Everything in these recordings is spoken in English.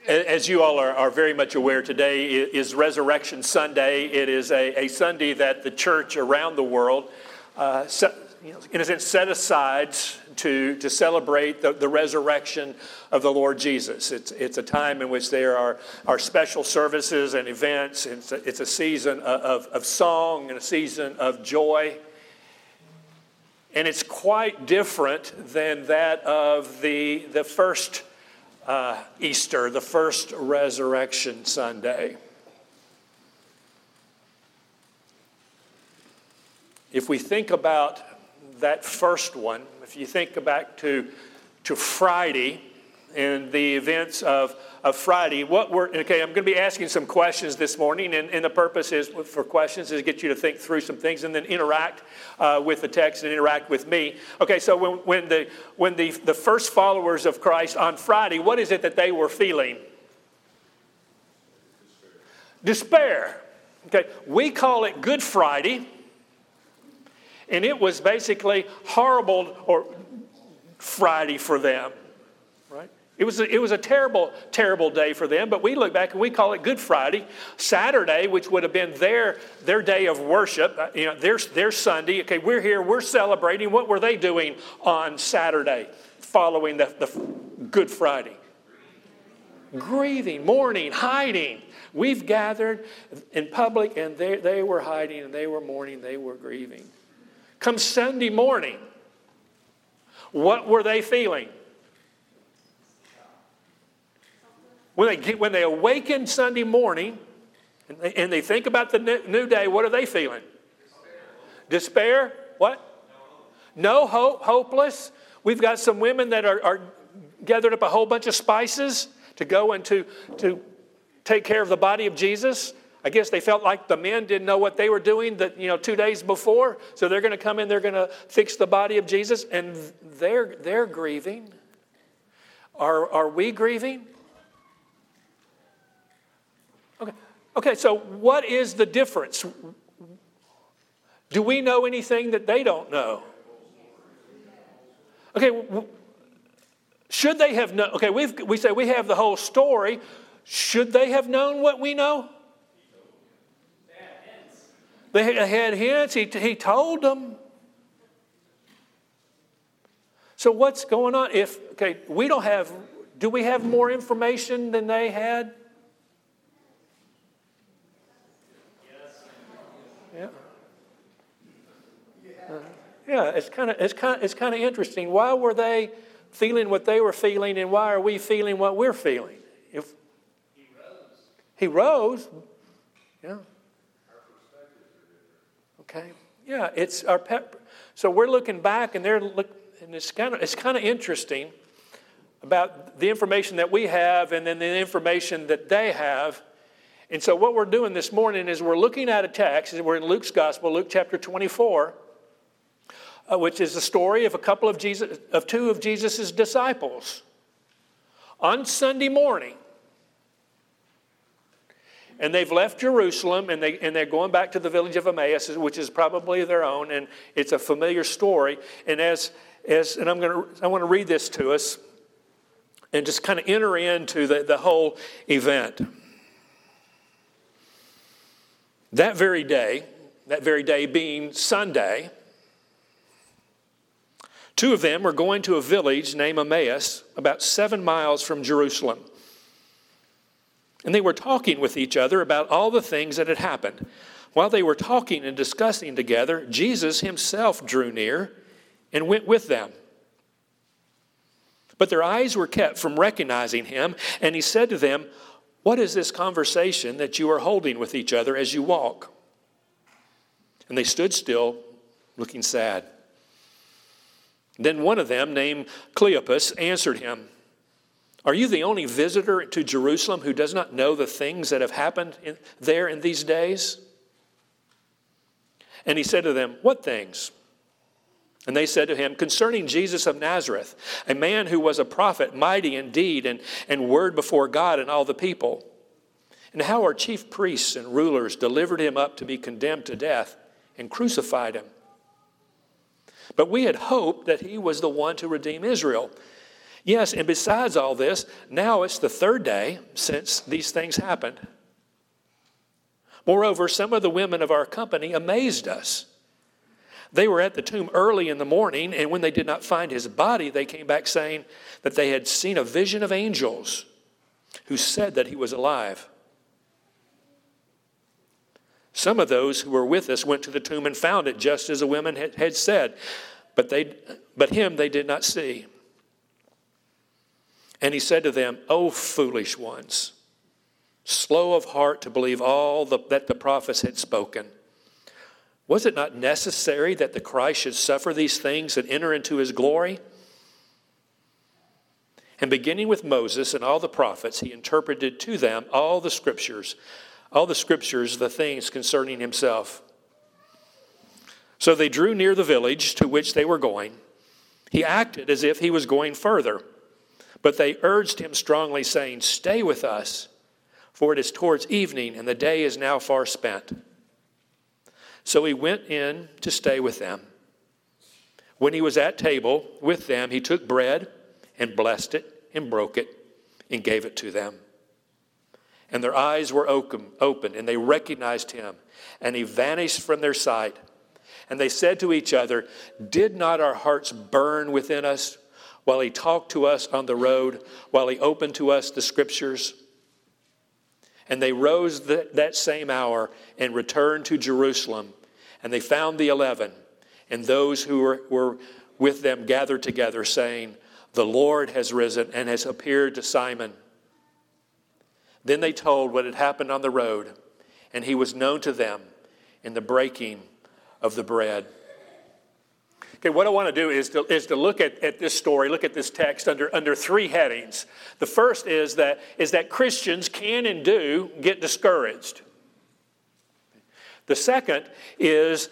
As you all are very much aware, today is Resurrection Sunday. It is a Sunday that the church around the world, in a sense, set aside to celebrate the resurrection of the Lord Jesus. It's a time in which there are special services and events. It's a season of song and a season of joy. And it's quite different than that of the first Easter, the first Resurrection Sunday. If we think about that first one, if you think back to Friday and the events of Friday, I'm going to be asking some questions this morning, and the purpose is for questions is to get you to think through some things and then interact with the text and interact with me. Okay, so when the first followers of Christ on Friday, what is it that they were feeling? Despair. Okay, we call it Good Friday, and it was basically horrible or Friday for them. It was a terrible, terrible day for them, but we look back and we call it Good Friday. Saturday, which would have been their day of worship, their Sunday. Okay, we're here, we're celebrating. What were they doing on Saturday following the Good Friday? Grieving, mourning, hiding. We've gathered in public and they were hiding and they were mourning, they were grieving. Come Sunday morning, what were they feeling? When they awaken Sunday morning and they think about the new day, what are they feeling? Despair? What? No hope, hopeless. We've got some women that are gathered up a whole bunch of spices to go and to take care of the body of Jesus. I guess they felt like the men didn't know what they were doing 2 days before, so they're going to come in, they're going to fix the body of Jesus, and they're grieving. Are we grieving? Okay, so what is the difference? Do we know anything that they don't know? Okay, should they have known? Okay, we say we have the whole story. Should they have known what we know? They had hints. He told them. So what's going on? Do we have more information than they had? Yeah, it's kind of interesting. Why were they feeling what they were feeling, and why are we feeling what we're feeling? If He rose. Yeah. Okay. Yeah, it's our pep. So we're looking back, and it's kind of interesting about the information that we have, and then the information that they have. And so what we're doing this morning is we're looking at a text. We're in Luke's Gospel, Luke chapter 24. Which is the story of two of Jesus' disciples on Sunday morning. And they've left Jerusalem and they're going back to the village of Emmaus, which is probably their own, and it's a familiar story. And I want to read this to us and just kind of enter into the whole event. That very day being Sunday, two of them were going to a village named Emmaus, about 7 miles from Jerusalem. And they were talking with each other about all the things that had happened. While they were talking and discussing together, Jesus himself drew near and went with them. But their eyes were kept from recognizing him, and he said to them, "What is this conversation that you are holding with each other as you walk?" And they stood still, looking sad. Then one of them, named Cleopas, answered him, "Are you the only visitor to Jerusalem who does not know the things that have happened there in these days?" And he said to them, "What things?" And they said to him, "Concerning Jesus of Nazareth, a man who was a prophet, mighty in deed and word before God and all the people, and how our chief priests and rulers delivered him up to be condemned to death and crucified him. But we had hoped that he was the one to redeem Israel. Yes, and besides all this, now it's the third day since these things happened. Moreover, some of the women of our company amazed us. They were at the tomb early in the morning, and when they did not find his body, they came back saying that they had seen a vision of angels who said that he was alive. Some of those who were with us went to the tomb and found it just as the women had said, but him they did not see. And he said to them, "O foolish ones, slow of heart to believe all that the prophets had spoken. Was it not necessary that the Christ should suffer these things and enter into his glory?" And beginning with Moses and all the prophets, he interpreted to them all the scriptures, the things concerning himself. So they drew near the village to which they were going. He acted as if he was going further, but they urged him strongly, saying, "Stay with us, for it is towards evening, and the day is now far spent." So he went in to stay with them. When he was at table with them, he took bread and blessed it and broke it and gave it to them. And their eyes were opened, and they recognized him, and he vanished from their sight. And they said to each other, "Did not our hearts burn within us while he talked to us on the road, while he opened to us the scriptures?" And they rose that same hour and returned to Jerusalem. And they found the 11, and those who were with them gathered together, saying, "The Lord has risen and has appeared to Simon." Then they told what had happened on the road, and he was known to them in the breaking of the bread. Okay, what I want to do is to look at this story, look at this text under three headings. The first is that Christians can and do get discouraged. The second has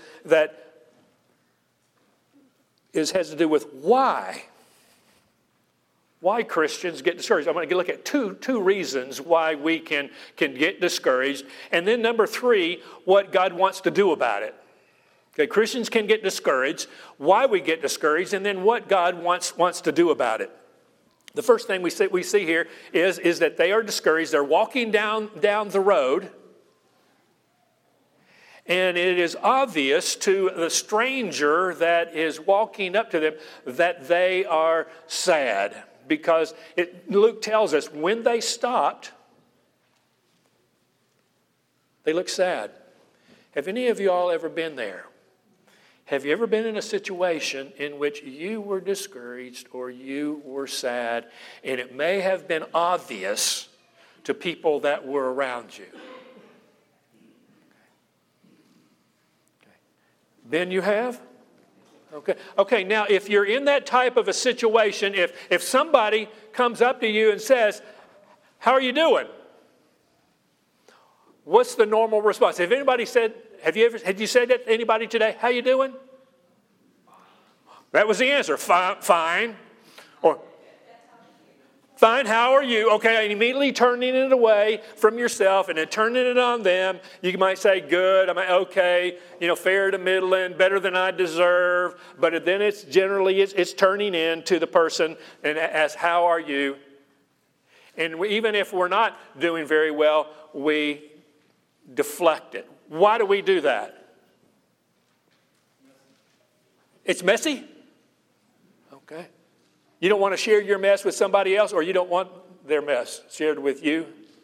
to do with why Christians get discouraged. I'm going to look at two reasons why we can get discouraged. And then number three, what God wants to do about it. Okay, Christians can get discouraged, why we get discouraged, and then what God wants to do about it. The first thing we see here is that they are discouraged. They're walking down the road, and it is obvious to the stranger that is walking up to them that they are sad. Because Luke tells us when they stopped, they looked sad. Have any of you all ever been there? Have you ever been in a situation in which you were discouraged or you were sad, and it may have been obvious to people that were around you? Ben, you have? Okay. Now, if you're in that type of a situation, if somebody comes up to you and says, "How are you doing?" What's the normal response? Have you said that to anybody today? "How you doing?" That was the answer. Fine. Or fine, how are you? Okay, and immediately turning it away from yourself and then turning it on them. You might say, "Good." I mean, okay, fair to middling, better than I deserve. But then it's turning into the person and as, "How are you?" And even if we're not doing very well, we deflect it. Why do we do that? It's messy? Okay. You don't want to share your mess with somebody else, or you don't want their mess shared with you?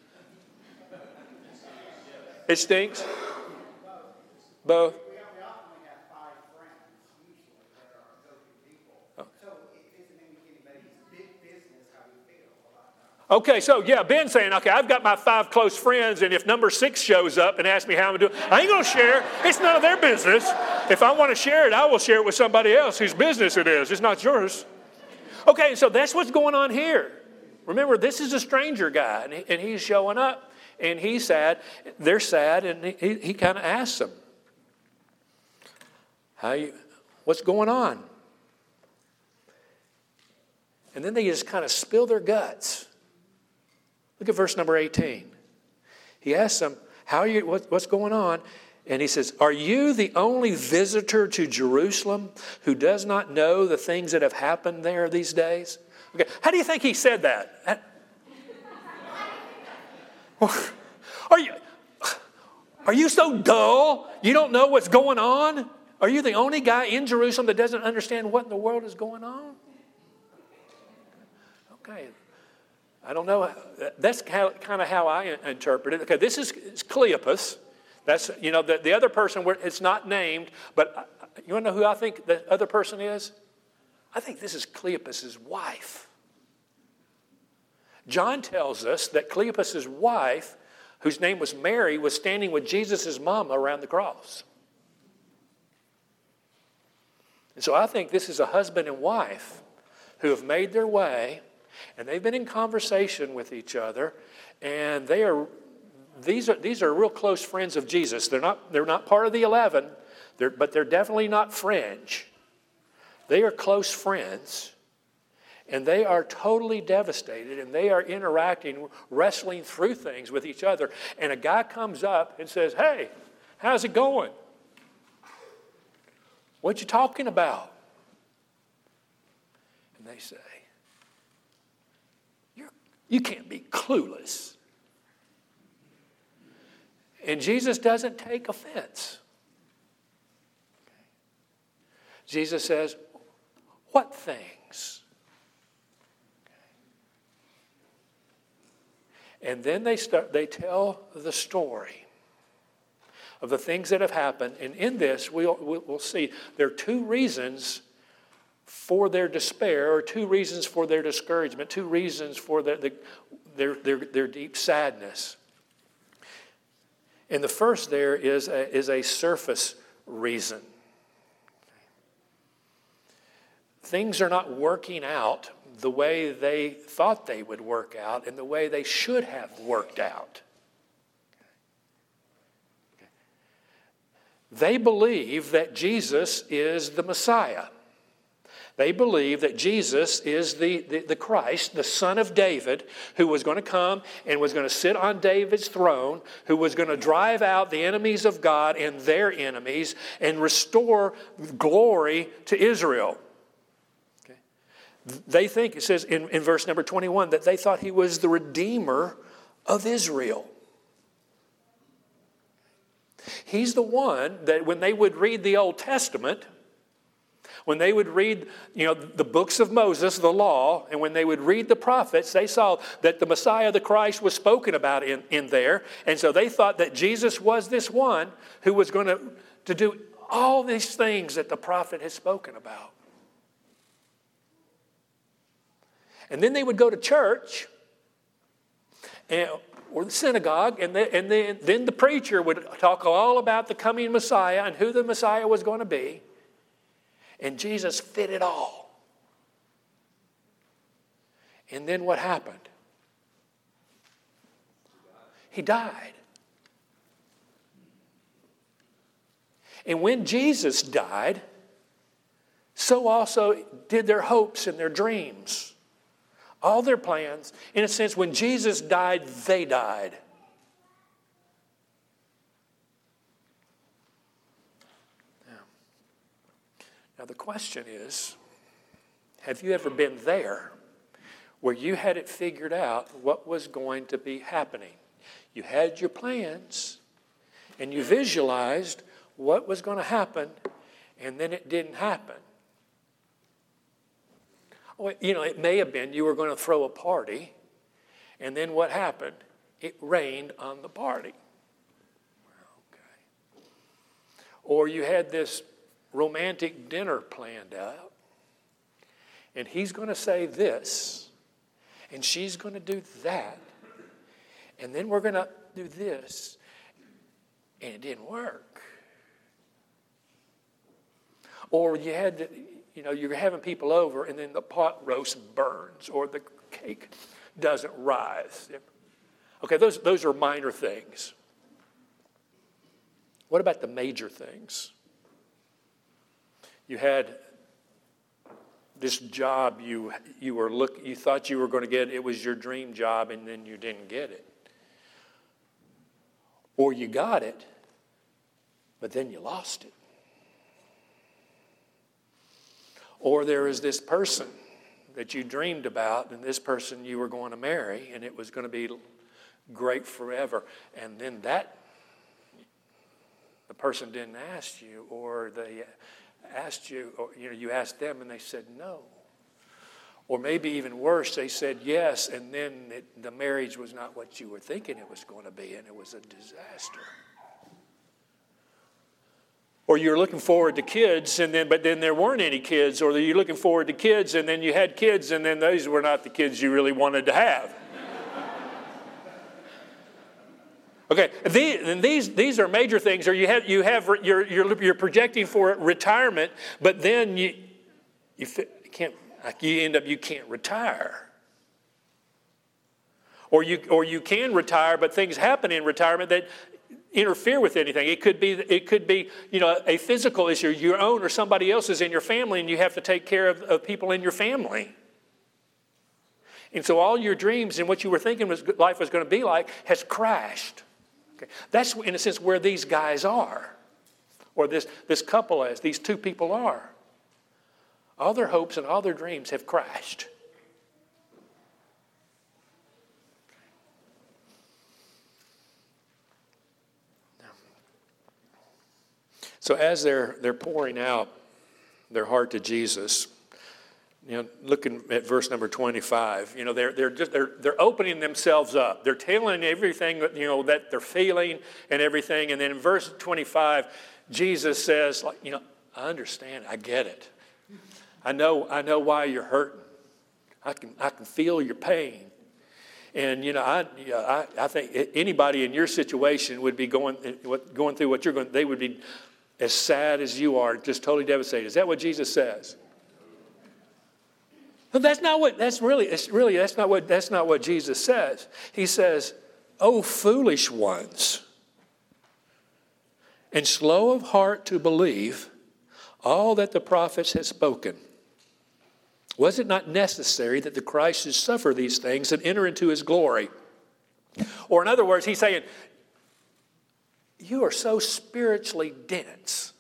It stinks? Both? We often have 5 friends, usually, that are go-to people. Oh. So it isn't anybody's big business how we feel about that. Okay, so Ben's saying, okay, I've got my 5 close friends, and if number 6 shows up and asks me how I'm doing, I ain't going to share. It's none of their business. If I want to share it, I will share it with somebody else whose business it is. It's not yours. Okay, so that's what's going on here. Remember, this is a stranger guy, and he's showing up, and he's sad. They're sad, and he kind of asks them, what's going on? And then they just kind of spill their guts. Look at verse number 18. He asks them, what's going on? And he says, "Are you the only visitor to Jerusalem who does not know the things that have happened there these days?" Okay, how do you think he said that? Are you so dull? You don't know what's going on? Are you the only guy in Jerusalem that doesn't understand what in the world is going on? Okay, I don't know. That's kind of how I interpret it. Okay, this is Cleopas. That's, the other person, it's not named, but you want to know who I think the other person is? I think this is Cleopas' wife. John tells us that Cleopas' wife, whose name was Mary, was standing with Jesus' mama around the cross. And so I think this is a husband and wife who have made their way, and they've been in conversation with each other, and these are real close friends of Jesus. They're not part of the 11, but they're definitely not fringe. They are close friends. And they are totally devastated, and they are interacting, wrestling through things with each other. And a guy comes up and says, "Hey, how's it going? What you talking about?" And they say, "You can't be clueless." And Jesus doesn't take offense. Jesus says, "What things?" And then they tell the story of the things that have happened. And in this, we'll see there are two reasons for their despair, or two reasons for their discouragement, two reasons for their deep sadness. And the first there is a surface reason. Things are not working out the way they thought they would work out and the way they should have worked out. They believe that Jesus is the Messiah. They believe that Jesus is the Christ, the Son of David, who was going to come and was going to sit on David's throne, who was going to drive out the enemies of God and their enemies and restore glory to Israel. They think, it says in verse number 21, that they thought he was the Redeemer of Israel. He's the one that when they would read the Old Testament, when they would read, the books of Moses, the law, and when they would read the prophets, they saw that the Messiah, the Christ, was spoken about in there. And so they thought that Jesus was this one who was going to do all these things that the prophet had spoken about. And then they would go to church or the synagogue, and then the preacher would talk all about the coming Messiah and who the Messiah was going to be. And Jesus fit it all. And then what happened? He died. And when Jesus died, so also did their hopes and their dreams. All their plans. In a sense, when Jesus died, they died. Now the question is, have you ever been there where you had it figured out what was going to be happening? You had your plans and you visualized what was going to happen, and then it didn't happen. It may have been you were going to throw a party, and then what happened? It rained on the party. Okay. Or you had this romantic dinner planned out, and he's going to say this, and she's going to do that, and then we're going to do this, and it didn't work. Or you had to, you're having people over and then the pot roast burns or the cake doesn't rise. Okay, those are minor things. What about the major things? You had this job you thought you were going to get. It was your dream job, and then you didn't get it. Or you got it, but then you lost it. Or there is this person that you dreamed about and this person you were going to marry and it was going to be great forever. And then the person didn't ask you, or they asked you, or you asked them and they said no. Or maybe even worse, they said yes, and then the marriage was not what you were thinking it was going to be, and it was a disaster. Or you're looking forward to kids, but then there weren't any kids. Or you're looking forward to kids, and then you had kids, and then those were not the kids you really wanted to have. Okay, these are major things. Or you're projecting for retirement, but then you can't retire. Or you can retire, but things happen in retirement that interfere with anything. It could be a physical issue, your own or somebody else's in your family, and you have to take care of people in your family. And so all your dreams and what you were thinking life was going to be like has crashed. Okay. That's, in a sense, where these guys are, or this couple is, these two people are. All their hopes and all their dreams have crashed. So as they're pouring out their heart to Jesus, looking at verse number 25, they're opening themselves up. They're telling everything that they're feeling and everything. And then in verse 25, Jesus says, I understand, I get it. I know why you're hurting. I can feel your pain. And I think anybody in your situation would be going through what you're going. They would be as sad as you are, just totally devastated. Is that what Jesus says? No, that's not what Jesus says. He says, "O foolish ones, and slow of heart to believe all that the prophets have spoken. Was it not necessary that the Christ should suffer these things and enter into his glory?" Or in other words, he's saying, you are so spiritually dense.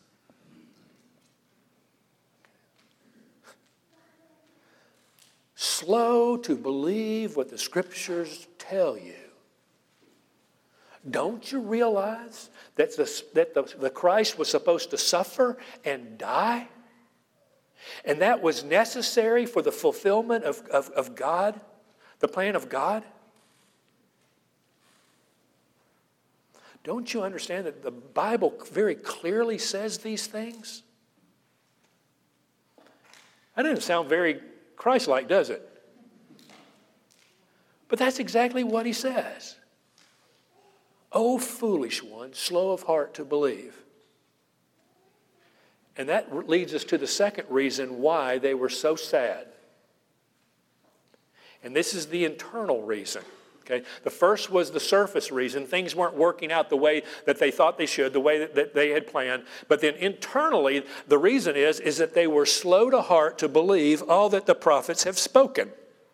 Slow to believe what the scriptures tell you. Don't you realize that the Christ was supposed to suffer and die? And that was necessary for the fulfillment of God, the plan of God? Don't you understand that the Bible very clearly says these things? That doesn't sound very Christ-like, does it? But that's exactly what he says. O foolish one, slow of heart to believe. And that leads us to the second reason why they were so sad. And this is the internal reason. Okay? The first was the surface reason. Things weren't working out the way that they thought they should, the way that they had planned. But then internally, the reason is that they were slow to heart to believe all that the prophets have spoken.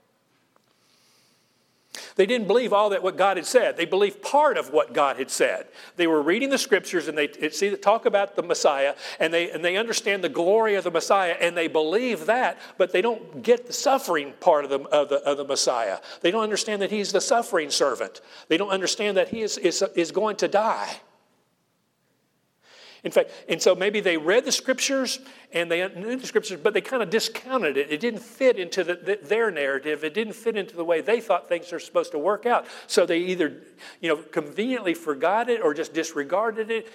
They didn't believe all that what God had said. They believed part of what God had said. They were reading the scriptures and they talk about the Messiah and they understand the glory of the Messiah and they believe that, but they don't get the suffering part of the Messiah. They don't understand that he's the suffering servant. They don't understand that he is going to die. In fact, and so maybe they read the scriptures and they knew the scriptures, but they kind of discounted it. It didn't fit into their narrative. It didn't fit into the way they thought things are supposed to work out. So they either, conveniently forgot it or just disregarded it,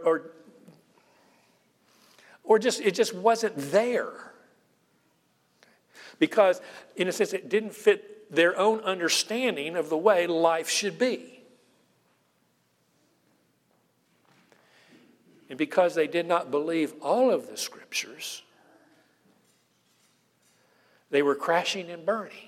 or just it just wasn't there. Because, in a sense, it didn't fit their own understanding of the way life should be. And because they did not believe all of the scriptures, they were crashing and burning.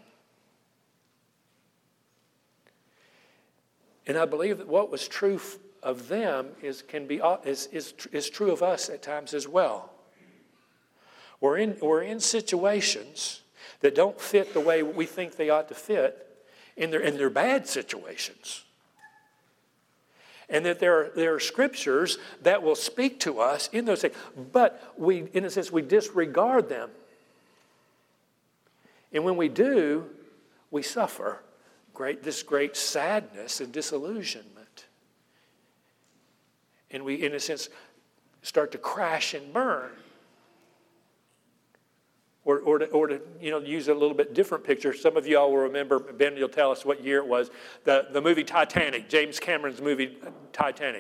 And I believe that what was true of them is true of us at times as well. We're in situations that don't fit the way we think they ought to fit, and they're bad situations. And that there are scriptures that will speak to us in those things. But we, in a sense, we disregard them And when we do, we suffer this great sadness and disillusionment. And we, in a sense, start to crash and burn. Or to use a little bit different picture. Some of you all will remember, Ben, you'll tell us what year it was, the movie Titanic, James Cameron's movie Titanic.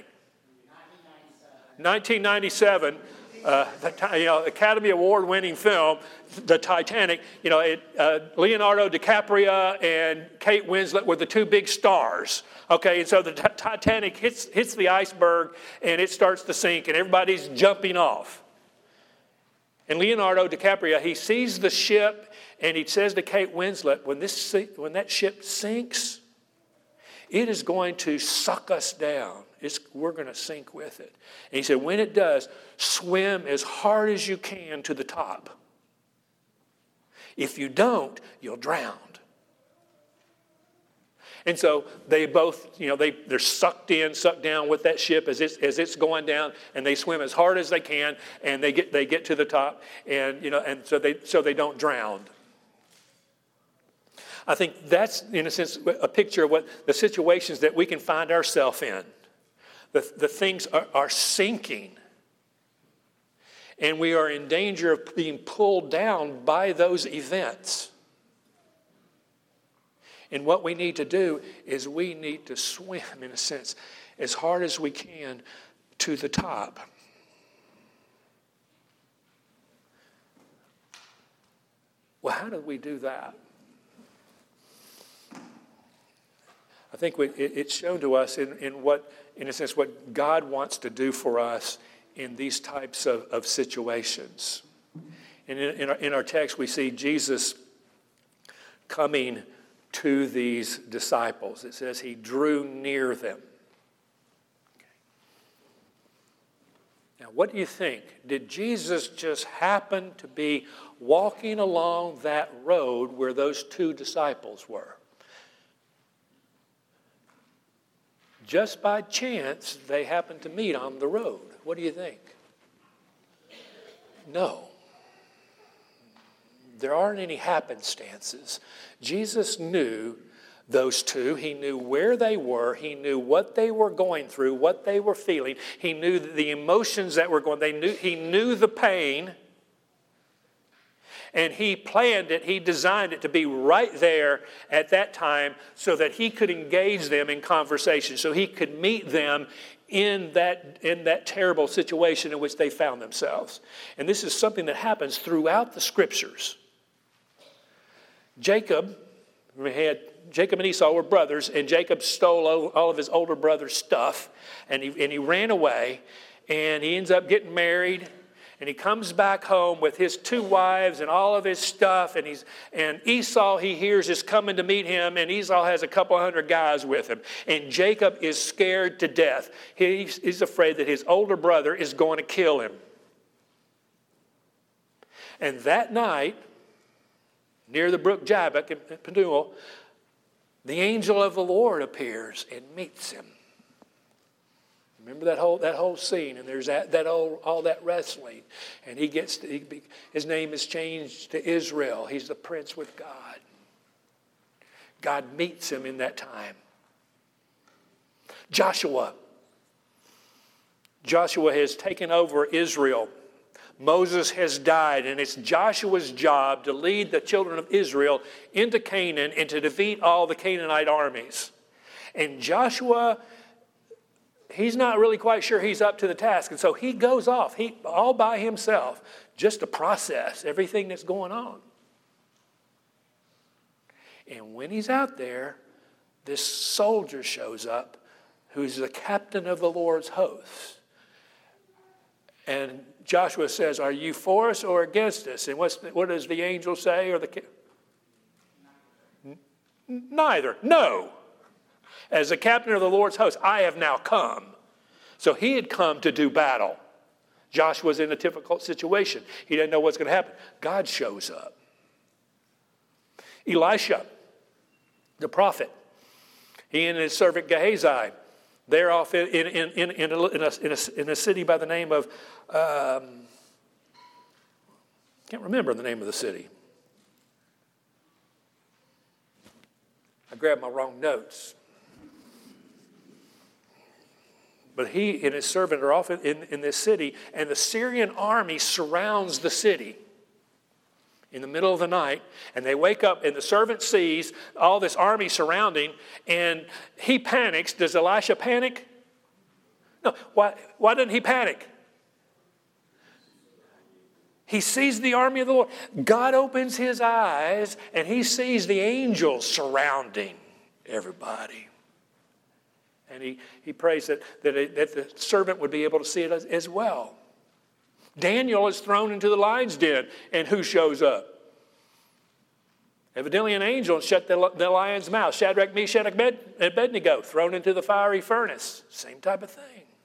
1997, Academy Award-winning film, the Titanic. Leonardo DiCaprio and Kate Winslet were the two big stars. Okay, and so the Titanic hits the iceberg, and it starts to sink, and everybody's jumping off. And Leonardo DiCaprio, he sees the ship, and he says to Kate Winslet, when that ship sinks, it is going to suck us down. We're going to sink with it. And he said, when it does, swim as hard as you can to the top. If you don't, you'll drown. And so they both, they're sucked down with that ship as it's going down, and they swim as hard as they can, and they get to the top, and so they don't drown. I think that's, in a sense, a picture of what the situations that we can find ourselves in. The things are sinking, and we are in danger of being pulled down by those events. And what we need to do is we need to swim, in a sense, as hard as we can to the top. Well, how do we do that? I think it's shown to us in a sense, what God wants to do for us in these types of situations. And in our text, we see Jesus coming to these disciples. It says he drew near them. Now, what do you think? Did Jesus just happen to be walking along that road where those two disciples were? Just by chance, they happened to meet on the road. What do you think? No. There aren't any happenstances. Jesus knew those two. He knew where they were. He knew what they were going through, what they were feeling. He knew the emotions that were going. He knew the pain. And he planned it. He designed it to be right there at that time so that he could engage them in conversation, so he could meet them in that terrible situation in which they found themselves. And this is something that happens throughout the Scriptures. Jacob and Esau were brothers, and Jacob stole all of his older brother's stuff, and he ran away, and he ends up getting married, and he comes back home with his two wives and all of his stuff, and Esau, he hears, is coming to meet him, and Esau has a couple hundred guys with him, and Jacob is scared to death. He's afraid that his older brother is going to kill him. And that night, near the brook Jabbok in Penuel, the angel of the Lord appears and meets him. Remember that whole scene, and there's all that wrestling, and his name is changed to Israel. He's the prince with God. God meets him in that time. Joshua has taken over Israel. Moses has died, and it's Joshua's job to lead the children of Israel into Canaan and to defeat all the Canaanite armies. And Joshua, he's not really quite sure he's up to the task, and so he goes off, all by himself, just to process everything that's going on. And when he's out there, this soldier shows up who's the captain of the Lord's hosts. And Joshua says, "Are you for us or against us?" And what does the angel say? Neither. No. As the captain of the Lord's host, I have now come. So he had come to do battle. Joshua's in a difficult situation. He didn't know what's going to happen. God shows up. Elisha, the prophet, he and his servant Gehazi, they're off in a city by the name of, can't remember the name of the city. I grabbed my wrong notes. But he and his servant are off in this city, and the Syrian army surrounds the city in the middle of the night, and they wake up, and the servant sees all this army surrounding, and he panics. Does Elisha panic? No. Why doesn't he panic? He sees the army of the Lord. God opens his eyes, and he sees the angels surrounding everybody. And he prays that the servant would be able to see it as well. Daniel is thrown into the lion's den, and who shows up? Evidently an angel shut the lion's mouth. Shadrach, Meshach, and Abednego thrown into the fiery furnace. Same type of thing.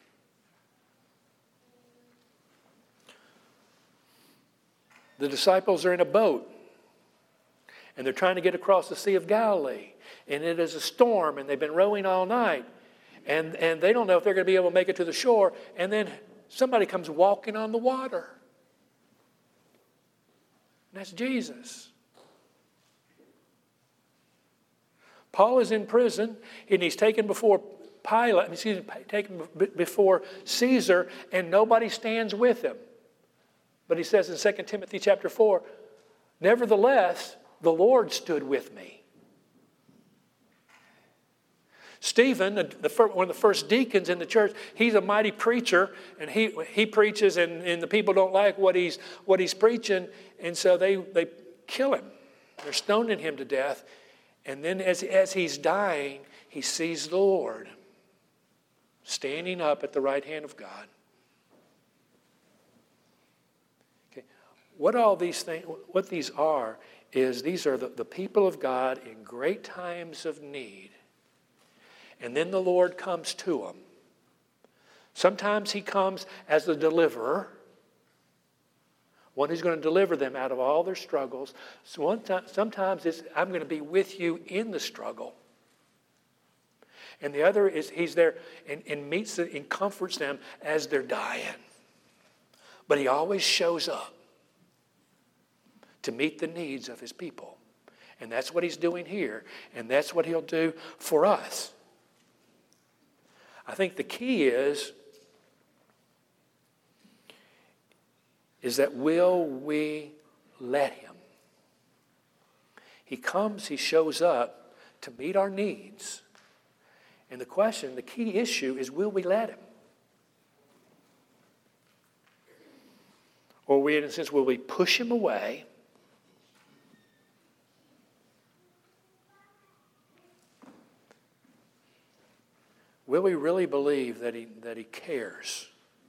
The disciples are in a boat, and they're trying to get across the Sea of Galilee. And it is a storm, and they've been rowing all night. And they don't know if they're going to be able to make it to the shore. And then somebody comes walking on the water. And that's Jesus. Paul is in prison, and he's taken before taken before Caesar, and nobody stands with him. But he says in 2 Timothy chapter 4, nevertheless, the Lord stood with me. Stephen, one of the first deacons in the church, he's a mighty preacher, and he preaches, and the people don't like what he's preaching, and so they kill him. They're stoning him to death. And then as he's dying, he sees the Lord standing up at the right hand of God. Okay. What these are these are the people of God in great times of need. And then the Lord comes to them. Sometimes he comes as the deliverer, one who's going to deliver them out of all their struggles. Sometimes it's, I'm going to be with you in the struggle. And the other is he's there and meets and comforts them as they're dying. But he always shows up to meet the needs of his people. And that's what he's doing here. And that's what he'll do for us. I think the key is that will we let him? He comes, he shows up to meet our needs. And the key issue is, will we let him? Or in a sense, will we push him away? Will we really believe that he cares?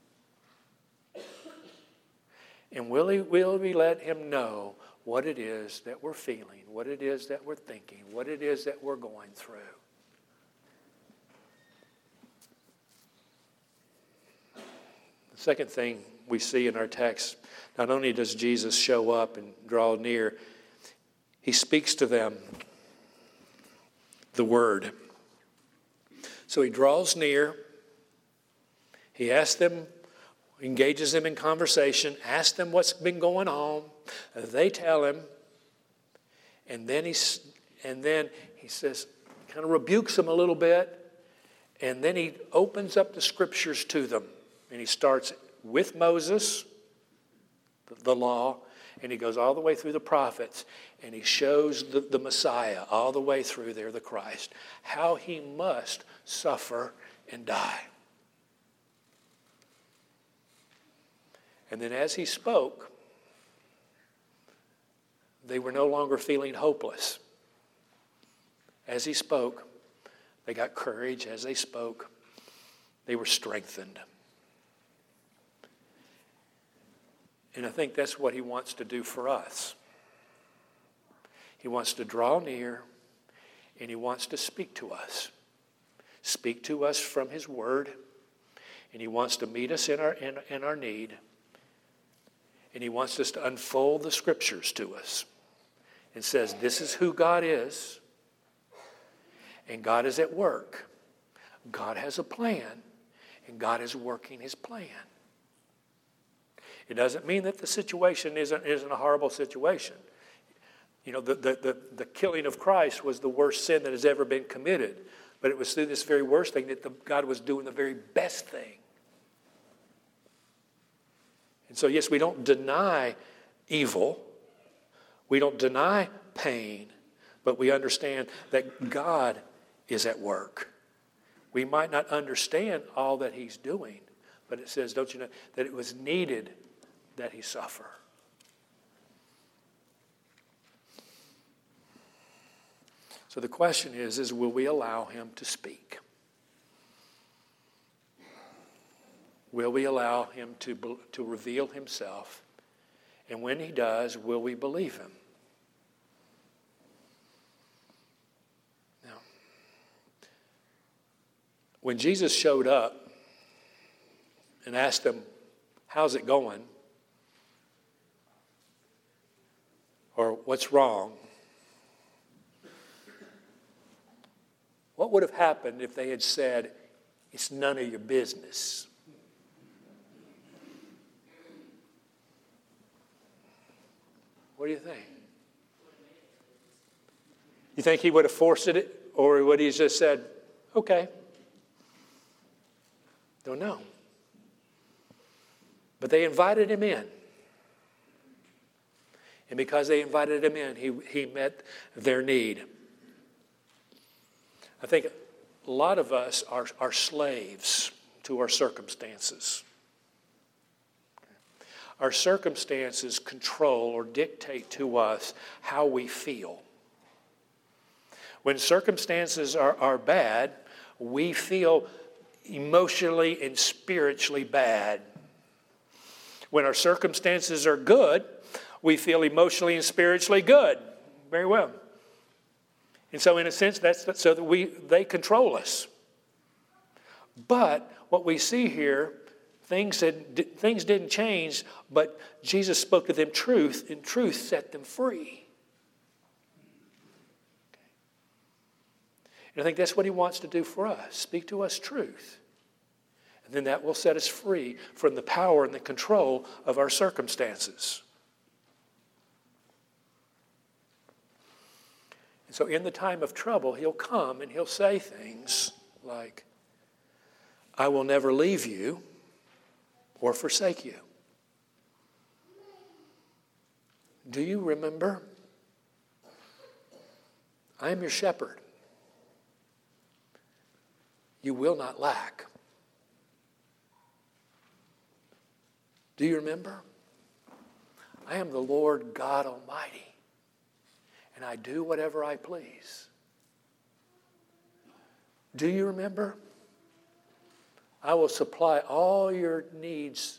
And will we let him know what it is that we're feeling, what it is that we're thinking, what it is that we're going through? The second thing we see in our text, not only does Jesus show up and draw near, he speaks to them the word. So he draws near, he asks them, engages them in conversation, asks them what's been going on. They tell him, and then he says, kind of rebukes them a little bit, and then he opens up the scriptures to them. And he starts with Moses, the law, and he goes all the way through the prophets, and he shows the Messiah all the way through there, the Christ, how he must suffer and die. And then as he spoke, they were no longer feeling hopeless. As he spoke, they got courage. As they spoke, they were strengthened. And I think that's what he wants to do for us. He wants to draw near, and he wants to speak to us. Speak to us from his word, and he wants to meet us in our need. And he wants us to unfold the scriptures to us and says, this is who God is, and God is at work. God has a plan, and God is working his plan. It doesn't mean that the situation isn't a horrible situation. You know, the killing of Christ was the worst sin that has ever been committed. But it was through this very worst thing that God was doing the very best thing. And so, yes, we don't deny evil. We don't deny pain. But we understand that God is at work. We might not understand all that he's doing. But it says, don't you know, that it was needed that he suffer. So the question is will we allow him to speak? Will we allow him to reveal himself? And when he does, will we believe him? Now, when Jesus showed up and asked them, how's it going? Or what's wrong? What would have happened if they had said, it's none of your business? What do you think? You think he would have forced it, or would he have just said, okay? Don't know. But they invited him in. And because they invited him in, he met their need. I think a lot of us are slaves to our circumstances. Our circumstances control or dictate to us how we feel. When circumstances are bad, we feel emotionally and spiritually bad. When our circumstances are good, we feel emotionally and spiritually good. Very well. And so in a sense, that's so that they control us. But what we see here, things didn't change, but Jesus spoke to them truth, and truth set them free. And I think that's what he wants to do for us. Speak to us truth. And then that will set us free from the power and the control of our circumstances. And so in the time of trouble, he'll come and he'll say things like, I will never leave you or forsake you. Do you remember? I am your shepherd. You will not lack. Do you remember? I am the Lord God Almighty, and I do whatever I please. Do you remember? I will supply all your needs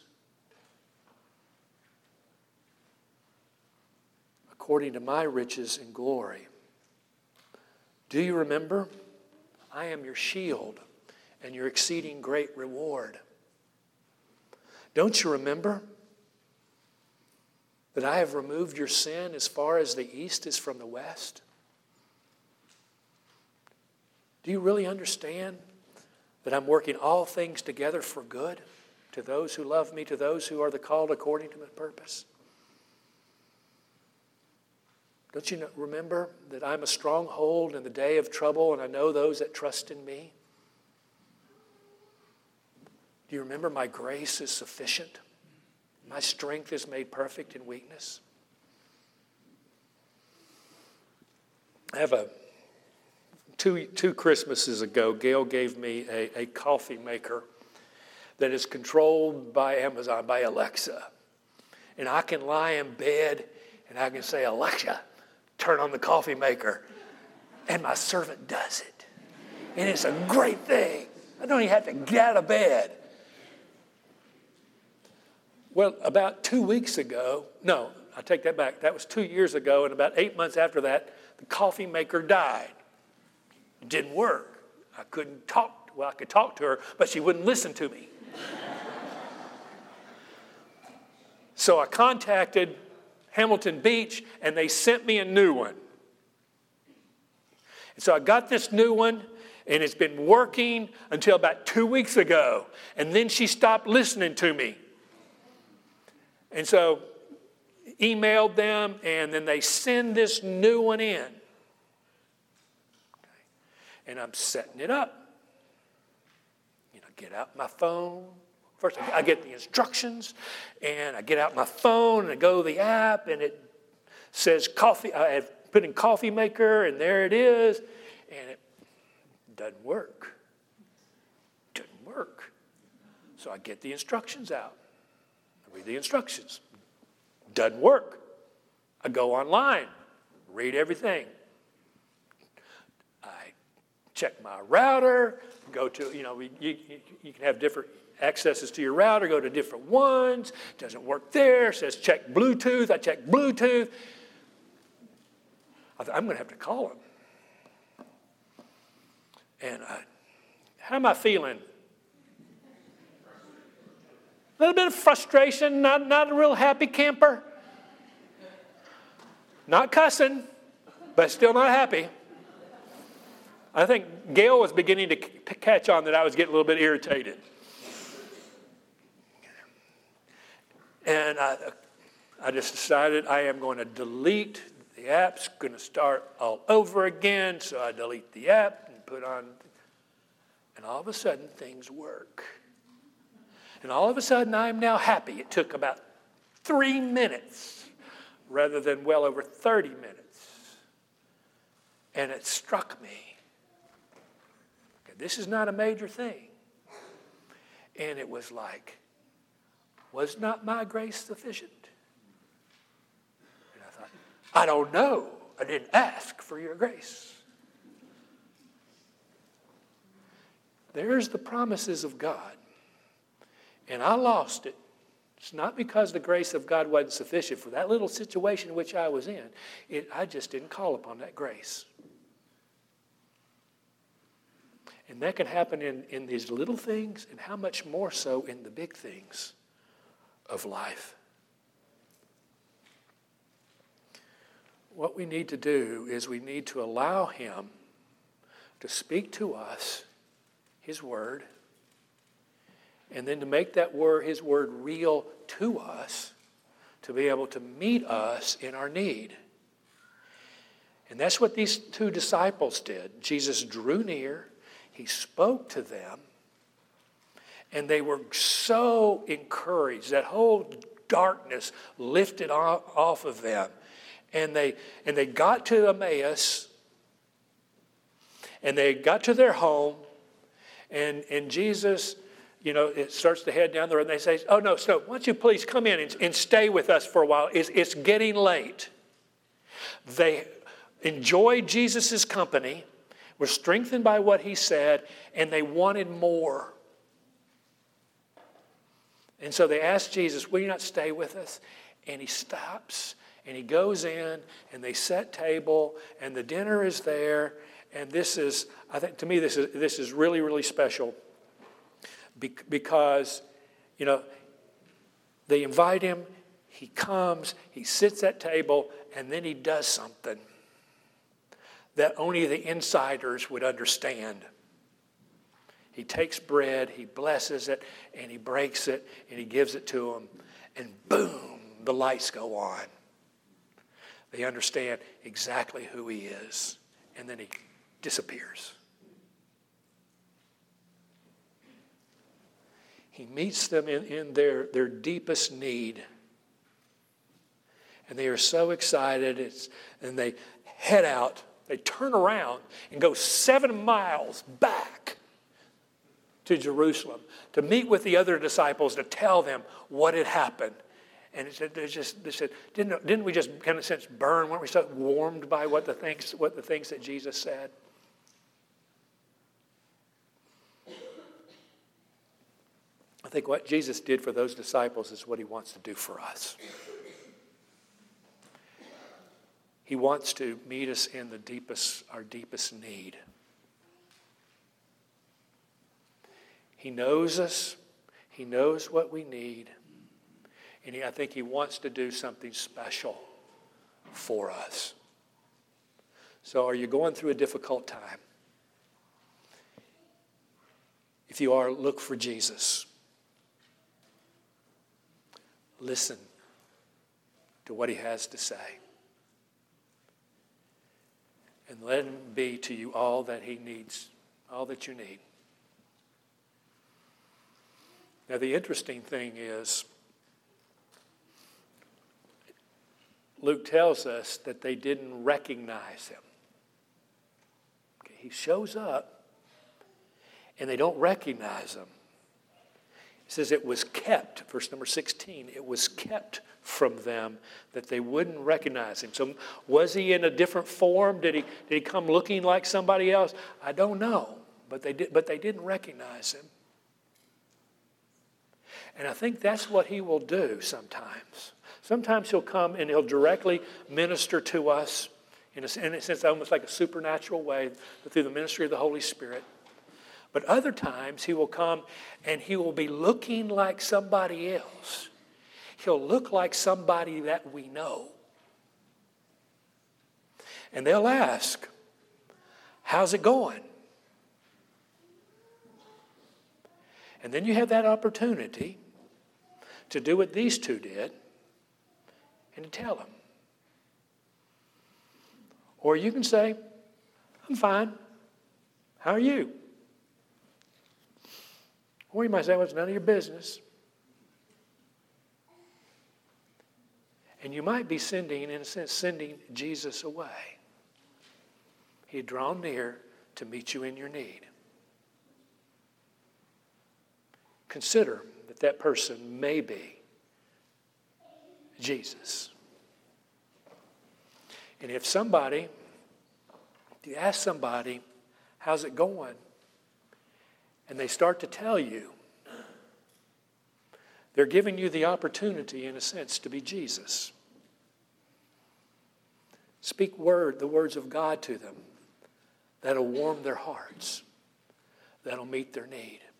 according to my riches and glory. Do you remember? I am your shield and your exceeding great reward. Don't you remember that I have removed your sin as far as the east is from the west? Do you really understand that I'm working all things together for good to those who love me, to those who are the called according to my purpose? Don't you remember that I'm a stronghold in the day of trouble, and I know those that trust in me? Do you remember my grace is sufficient? My strength is made perfect in weakness. I have two Christmases ago, Gail gave me a coffee maker that is controlled by Amazon, by Alexa. And I can lie in bed and I can say, Alexa, turn on the coffee maker. And my servant does it. And it's a great thing. I don't even have to get out of bed. Well, about 2 weeks ago, no, I take that back. That was 2 years ago, and about 8 months after that, the coffee maker died. It didn't work. I couldn't talk. Well, I could talk to her, but she wouldn't listen to me. So I contacted Hamilton Beach, and they sent me a new one. And so I got this new one, and it's been working until about 2 weeks ago. And then she stopped listening to me. And so, emailed them, and then they send this new one in. Okay. And I'm setting it up. Get out my phone. First, I get the instructions, and I get out my phone, and I go to the app, and it says coffee. I have put in coffee maker, and there it is, and it doesn't work. Doesn't work. So I get the instructions out. I read the instructions. Doesn't work. I go online, read everything. I check my router. Go to, you can have different accesses to your router, go to different ones. Doesn't work there. It says check Bluetooth. I check Bluetooth. I'm going to have to call him. And how am I feeling? A little bit of frustration, not a real happy camper. Not cussing, but still not happy. I think Gail was beginning to catch on that I was getting a little bit irritated. And I just decided I am going to delete the app's going to start all over again. So I delete the app and put on, and all of a sudden things work. And all of a sudden I'm now happy. It took about 3 minutes rather than well over 30 minutes. And it struck me. This is not a major thing. And it was like, was not my grace sufficient? And I thought, I don't know. I didn't ask for your grace. There's the promises of God. And I lost it. It's not because the grace of God wasn't sufficient for that little situation in which I was in. I just didn't call upon that grace. And that can happen in these little things, and how much more so in the big things of life. What we need to do is we need to allow Him to speak to us, His Word, and then to make that word, His Word, real to us, to be able to meet us in our need. And that's what these two disciples did. Jesus drew near. He spoke to them, and they were so encouraged. That whole darkness lifted off of them. And they got to Emmaus, and they got to their home, and Jesus, it starts to head down the road, and they say, oh, no, why don't you please come in and stay with us for a while. It's getting late. They enjoyed Jesus' company, were strengthened by what He said, and they wanted more. And so they asked Jesus, will you not stay with us? And He stops, and He goes in, and they set table, and the dinner is there. And this is, I think, to me, this is really, really special. Because, they invite Him, He comes, He sits at table, and then He does something that only the insiders would understand. He takes bread, He blesses it, and He breaks it, and He gives it to them. And boom, the lights go on. They understand exactly who He is. And then He disappears. He meets them in their deepest need. And they are so excited. And they head out. They turn around and go 7 miles back to Jerusalem to meet with the other disciples to tell them what had happened. And they said, didn't we just kind of sense burn? Weren't we so warmed by what the things that Jesus said? I think what Jesus did for those disciples is what He wants to do for us. He wants to meet us in our deepest need. He knows us. He knows what we need. And I think He wants to do something special for us. So are you going through a difficult time? If you are, look for Jesus. Listen. to what he has to say. And let him be to you all that he needs, all that you need. Now, the interesting thing is, Luke tells us that they didn't recognize him. Okay, he shows up, and they don't recognize him. It says it was kept, verse number 16, it was kept from them that they wouldn't recognize him. So was he in a different form? Did he come looking like somebody else? I don't know, but they didn't recognize him. And I think that's what he will do sometimes. Sometimes he'll come and he'll directly minister to us in a sense, almost like a supernatural way through the ministry of the Holy Spirit. But other times he will come and he will be looking like somebody else. He'll look like somebody that we know. And they'll ask, how's it going? And then you have that opportunity to do what these two did and to tell them. Or you can say, I'm fine. How are you? Or you might say, well, it's none of your business. And you might be sending, in a sense, sending Jesus away. He had drawn near to meet you in your need. Consider that person may be Jesus. And if you ask somebody, how's it going? And they start to tell you, they're giving you the opportunity, in a sense, to be Jesus. Speak the words of God to them that'll warm their hearts, that'll meet their need.